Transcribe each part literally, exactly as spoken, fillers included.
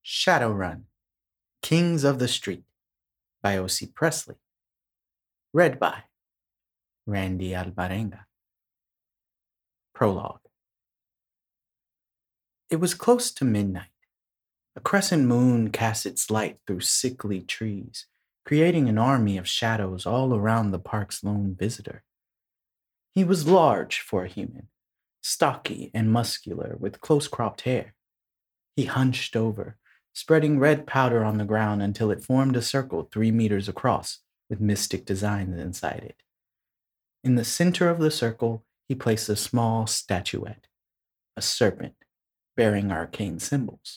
Shadowrun, Kings of the Street by O C Presley. Read by Randy Alvarenga. Prologue. It was close to midnight. A crescent moon cast its light through sickly trees, creating an army of shadows all around the park's lone visitor. He was large for a human, stocky and muscular with close-cropped hair. He hunched over, spreading red powder on the ground until it formed a circle three meters across with mystic designs inside it. In the center of the circle, he placed a small statuette, a serpent bearing arcane symbols.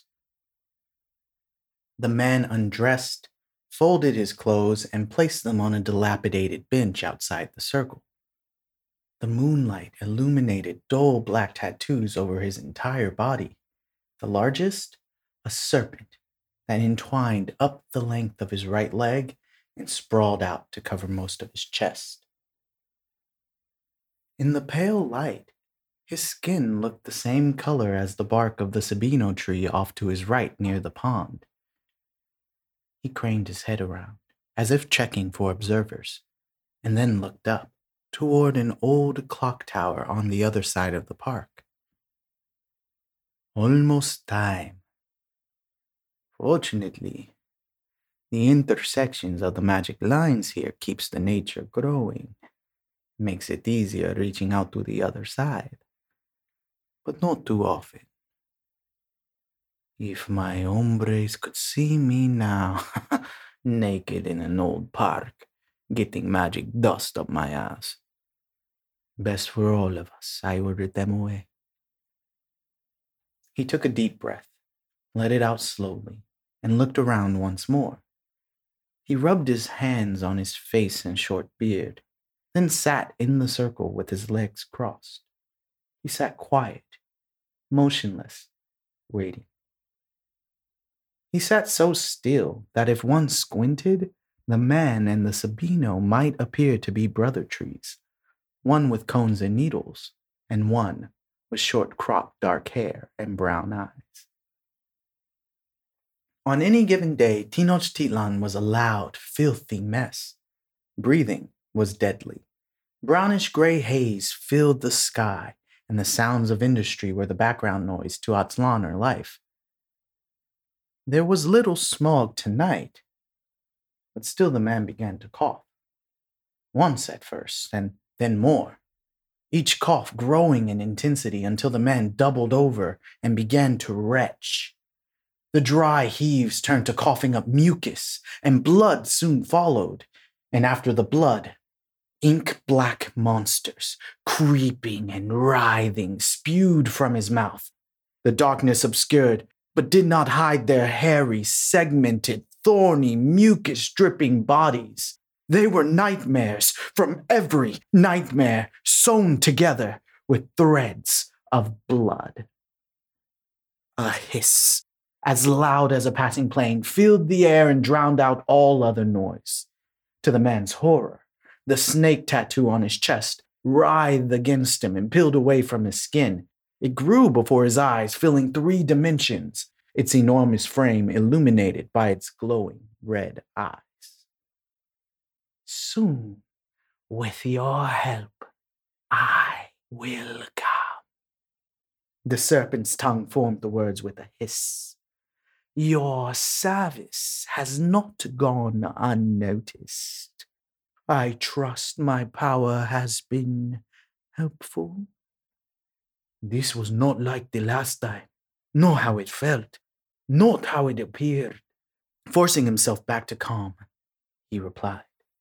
The man undressed, folded his clothes, and placed them on a dilapidated bench outside the circle. The moonlight illuminated dull black tattoos over his entire body. The largest, a serpent that entwined up the length of his right leg and sprawled out to cover most of his chest. In the pale light, his skin looked the same color as the bark of the Sabino tree off to his right near the pond. He craned his head around, as if checking for observers, and then looked up toward an old clock tower on the other side of the park. Almost time. Fortunately, the intersections of the magic lines here keeps the nature growing. Makes it easier reaching out to the other side. But not too often. If my hombres could see me now, naked in an old park, getting magic dust up my ass. Best for all of us, I ordered them away. He took a deep breath, let it out slowly, and looked around once more. He rubbed his hands on his face and short beard, then sat in the circle with his legs crossed. He sat quiet, motionless, waiting. He sat so still that if one squinted, the man and the Sabino might appear to be brother trees, one with cones and needles, and one with short-cropped dark hair and brown eyes. On any given day, Tenochtitlan was a loud, filthy mess. Breathing was deadly. Brownish-gray haze filled the sky, and the sounds of industry were the background noise to Aztlaner life. There was little smog tonight, but still the man began to cough. Once at first, and then more. Each cough growing in intensity until the man doubled over and began to retch. The dry heaves turned to coughing up mucus, and blood soon followed, and after the blood, ink-black monsters, creeping and writhing, spewed from his mouth. The darkness obscured, but did not hide their hairy, segmented, thorny, mucus-dripping bodies. They were nightmares from every nightmare sewn together with threads of blood. A hiss, as loud as a passing plane, filled the air and drowned out all other noise. To the man's horror, the snake tattoo on his chest writhed against him and peeled away from his skin. It grew before his eyes, filling three dimensions, its enormous frame illuminated by its glowing red eyes. Soon, with your help, I will come. The serpent's tongue formed the words with a hiss. Your service has not gone unnoticed. I trust my power has been helpful. This was not like the last time, nor how it felt, not how it appeared. Forcing himself back to calm, he replied.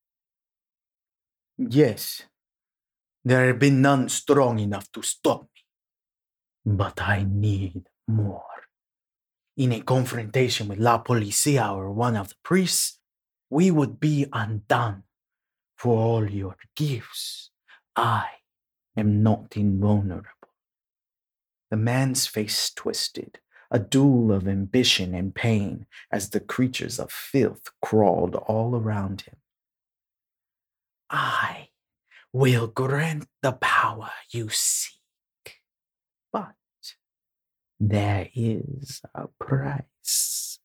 Yes, there have been none strong enough to stop me, but I need more. In a confrontation with La Policia or one of the priests, we would be undone. For all your gifts, I am not invulnerable. The man's face twisted, a duel of ambition and pain as the creatures of filth crawled all around him. I will grant the power you seek, but there is a price.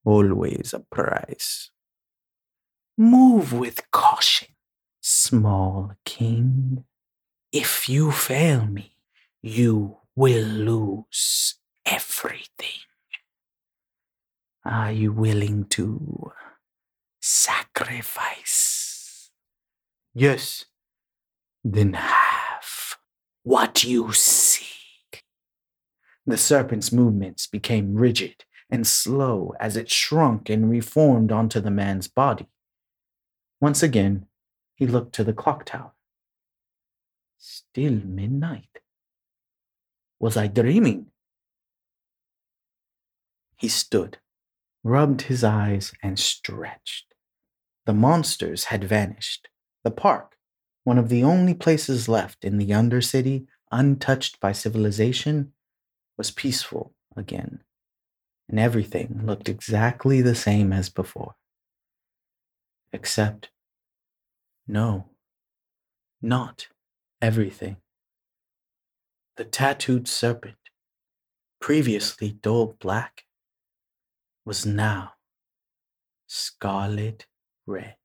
always a price. Move with caution, small king. If you fail me, you will lose everything. Are you willing to sacrifice? Yes. Then have what you seek. The serpent's movements became rigid and slow as it shrunk and reformed onto the man's body. Once again, he looked to the clock tower. Still midnight. Was I dreaming? He stood, rubbed his eyes, and stretched. The monsters had vanished. The park, one of the only places left in the Undercity untouched by civilization, was peaceful again, and everything looked exactly the same as before. Except, no, not everything. The tattooed serpent, previously dull black, was now scarlet red.